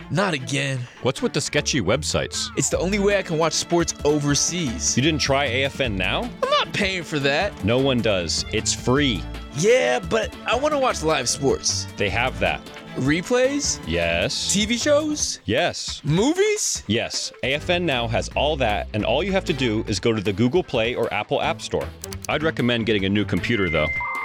Not again. What's with the sketchy websites? It's the only way I can watch sports overseas. You didn't try AFN Now? I'm not paying for that. No one does. It's free. Yeah, but I want to watch live sports. They have that. Replays? Yes. TV shows? Yes. Movies? Yes. AFN Now has all that, and all you have to do is go to the Google Play or Apple App Store. I'd recommend getting a new computer, though.